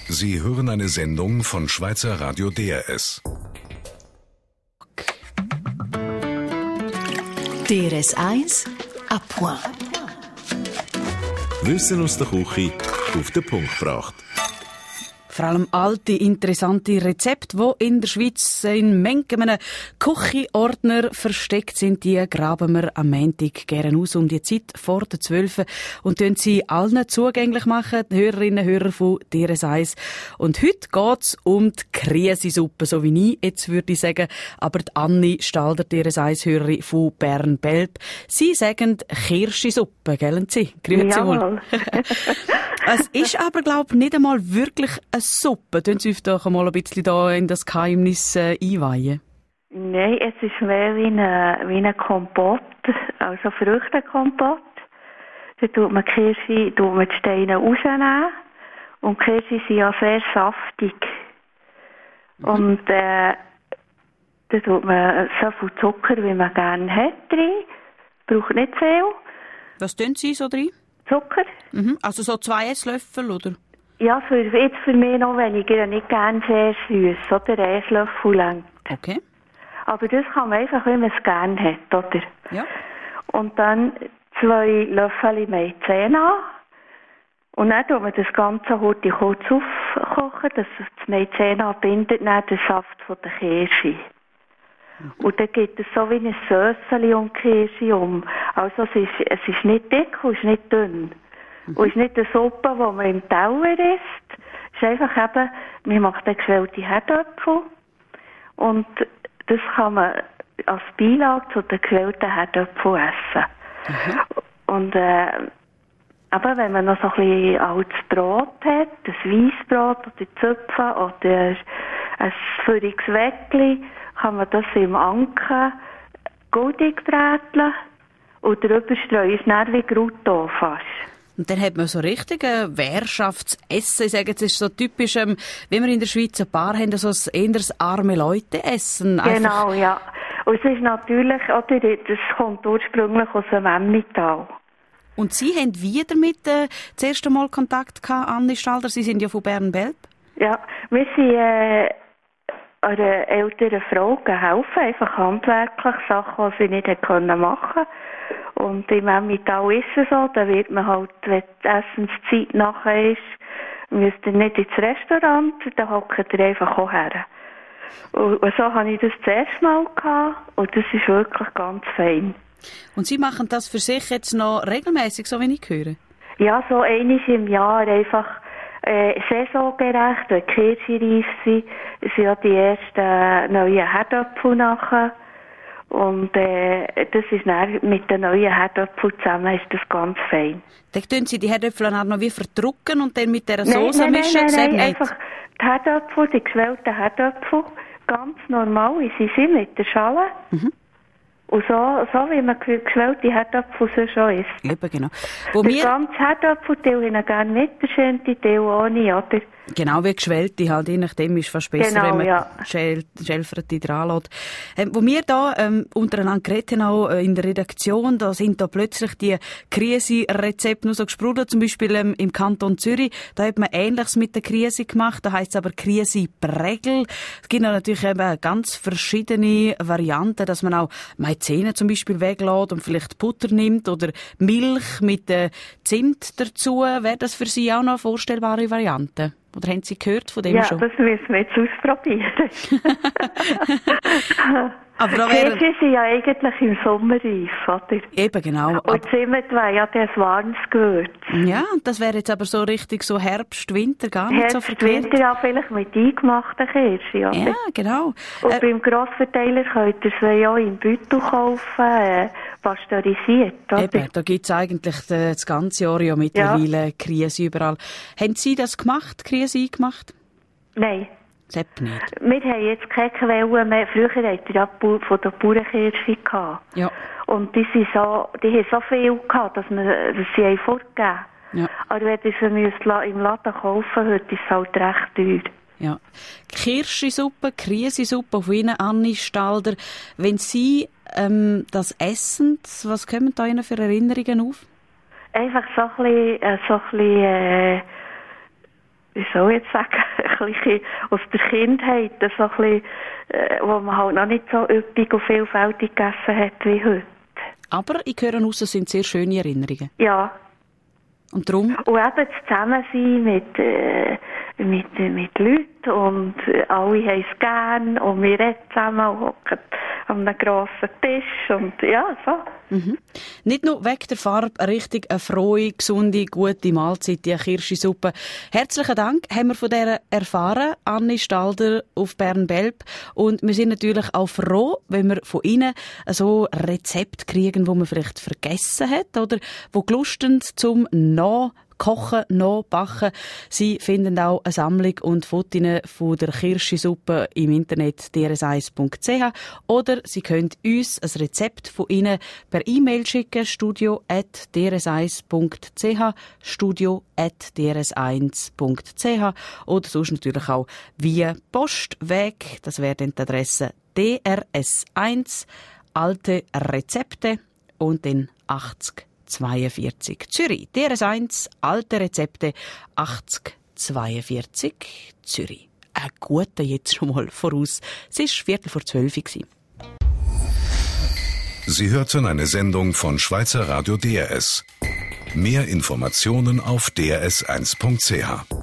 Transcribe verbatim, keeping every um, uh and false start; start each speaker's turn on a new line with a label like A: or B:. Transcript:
A: Sie hören eine Sendung von Schweizer Radio D R S.
B: D R S eins à point.
C: Wissen aus der Küche auf den Punkt gebracht.
D: Vor allem alte, interessante Rezepte, die in der Schweiz in manchen Küchenordner versteckt sind, die graben wir am Montag gerne aus um die Zeit vor der zwölf und tun sie allen zugänglich machen, die Hörerinnen und Hörer von D R S eins. Und heute geht es um die Kriesisuppe, so wie ich jetzt würde ich sagen, aber die Anni Stalder, D R S eins-Hörerin von Bern-Belp. Sie sagen Kirschisuppe, gell Sie? Grüezi wohl. Es ist aber, glaube ich, nicht einmal wirklich eine Suppe. Können Sie uns doch einmal ein bisschen da in das Geheimnis äh, einweihen?
E: Nein, es ist mehr wie ein wie eine Kompott, also Früchtekompott. Da tut man Kirsche, tut man die Steine rausnehmen. Und die Kirsche sind ja sehr saftig. Mhm. Und äh, da tut man so viel Zucker, wie man gerne hat, drin. Braucht nicht viel.
D: Was tun Sie so drin?
E: Zucker.
D: Mhm. Also so zwei Esslöffel, oder?
E: Ja, für, jetzt für mich noch weniger, nicht gerne sehr süß, oder? Ein Esslöffel lang.
D: Okay.
E: Aber das kann man einfach, wenn man es gerne hat, oder?
D: Ja.
E: Und dann zwei Löffel Maizena. Und dann tut man das Ganze heute kurz aufkochen, dass das Maizena bindet dann den Saft von der Kirsche. Mhm. Und dann geht es so wie ein Sösseli um die Kirsche um. Also es ist, es ist nicht dick und es ist nicht dünn. Mhm. Und es ist nicht eine Suppe, die man im Teller isst. Es ist einfach eben, man macht eine geschwellte Herdöpfel. Und das kann man als Beilage zu den geschwellten Herdöpfel essen. Mhm. Und äh, aber wenn man noch so ein bisschen altes Brot hat, ein Weissbrot oder Zöpfe oder ein feuriges Weckli, kann man das im Anken goldig bräteln und drüber streuen, es dann wie Grutto fast.
D: Und dann hat man so richtig ein Währschaftsessen. Ich sage, es ist so typisch, ähm, wie wir in der Schweiz ein paar haben, so ein eher arme Leute-Essen.
E: Genau, ja. Und es ist natürlich, oder, das kommt ursprünglich aus dem Emmental.
D: Und Sie haben wie damit äh, das erste Mal Kontakt gehabt, Anni Stalder? Sie sind ja von Bern-Belp.
E: Ja, wir sind äh, einer älteren Frau geholfen, einfach handwerklich Sachen, die sie nicht hätte können machen. Und im Emmental ist es so, da wird man halt, wenn die Essenszeit nachher ist, müsst ihr nicht ins Restaurant, da hockt ihr einfach auch her. Und, und so habe ich das das erste Mal gehabt und das ist wirklich ganz fein.
D: Und Sie machen das für sich jetzt noch regelmäßig, so wie ich höre?
E: Ja, so einmal im Jahr einfach äh, saisongerecht, wenn die Kirsche reif sind, sind ja die ersten neuen Herdöpfel nachher. Und äh, das ist dann mit den neuen Herdöpfeln zusammen ist das ganz fein.
D: Dann tun Sie die Herdöpfel auch noch wie verdrucken und dann mit dieser Soße
E: nein, nein,
D: mischen?
E: Nein, nein,
D: nein,
E: einfach die Herdöpfel, die geschwellten Herdöpfel, ganz normal, wie sie sind, mit der Schale. Mhm. Und so, so wie man geschwellte Herdöpfel so schon isst.
D: Eben, genau. Wo
E: der
D: wir
E: ganze Herdöpfelteil ich gerne mit, der schöne Teil ohne, oder?
D: Genau, wie geschwellte, halt, je nachdem ist fast besser,
E: genau,
D: wenn man
E: ja.
D: Schälferte dran lässt. Ähm, wo wir da ähm, untereinander geredet haben, auch äh, in der Redaktion, da sind da plötzlich die Krise-Rezepte nur so gesprudelt, zum Beispiel ähm, im Kanton Zürich, da hat man Ähnliches mit der Krise gemacht, da heisst es aber Krise-Prägel. Es gibt natürlich eben ganz verschiedene Varianten, dass man auch Maizena zum Beispiel weglässt und vielleicht Butter nimmt oder Milch mit äh, Zimt dazu. Wäre das für Sie auch noch eine vorstellbare Variante? Oder haben Sie gehört von dem
E: ja,
D: schon?
E: Ja, das müssen wir jetzt ausprobieren.
D: Aber da
E: wären... Die sind ja eigentlich im Sommer reif, oder?
D: Eben, genau.
E: Und Zimt wäre ja das warmes Gewürz.
D: Ja, das wäre jetzt aber so richtig so Herbst, Winter, gar nicht
E: Herbst,
D: so verkehrt.
E: Winter ja vielleicht mit eingemachten Kirschen, oder?
D: Ja, genau.
E: Und
D: äh,
E: beim Grossverteiler könnt ihr sie ja im Beutel kaufen, äh, pasteurisiert, oder?
D: Eben, da gibt es eigentlich das ganze Jahr ja mittlerweile ja. Krise überall. Haben Sie das gemacht, Krise eingemacht?
E: Nein.
D: Sepp nicht.
E: Wir haben jetzt keine Quellen mehr. Früher hatten wir ja von der Bauernkirsche gehabt.
D: Ja.
E: Und die, sind so, die haben so viel gehabt, dass wir dass sie haben fortgegeben.
D: Ja.
E: Aber wenn ihr sie im Laden kaufen würde, ist es halt recht teuer.
D: Ja. Kirschisuppe, Krisesuppe auf Ihnen, Anni Stalder. Wenn Sie ähm, das essen, was kommen da Ihnen für Erinnerungen auf?
E: Einfach so ein bisschen, äh, so ein bisschen äh, wie soll ich jetzt sagen, ein bisschen aus der Kindheit, so ein bisschen, äh, wo man halt noch nicht so üppig und vielfältig gegessen hat wie heute.
D: Aber ich höre raus, es sind sehr schöne Erinnerungen.
E: Ja.
D: Und darum?
E: Und eben das Zusammensein mit, äh, mit, äh, mit Leuten und äh, alle haben es gern und wir reden zusammen und hocken an einem grossen Tisch und ja, so.
D: Mhm. Nicht nur wegen der Farbe, eine richtig eine frohe, gesunde, gute Mahlzeit, die Kirschsuppe. Herzlichen Dank haben wir von dieser erfahren, Anni Stalder auf Bern-Belp. Und wir sind natürlich auch froh, wenn wir von Ihnen so Rezepte kriegen, die man vielleicht vergessen hat oder die gelusten zum Nachkochen, Nachbacken. Sie finden auch eine Sammlung und Fotos von der Kirschsuppe im Internet d r s eins punkt c h oder Sie können uns ein Rezept von Ihnen per E-Mail schicken, studio at d r s eins punkt c h, studio at d r s eins punkt c h oder sonst natürlich auch via Postweg. Das wäre dann die Adresse D R S eins, alte Rezepte und dann achtzig zweiundvierzig Zürich. D R S eins, alte Rezepte, achtzig zweiundvierzig Zürich. Ein guter jetzt schon mal voraus. Es war Viertel vor zwölf.
A: Sie hörten eine Sendung von Schweizer Radio D R S. Mehr Informationen auf d r s eins punkt c h.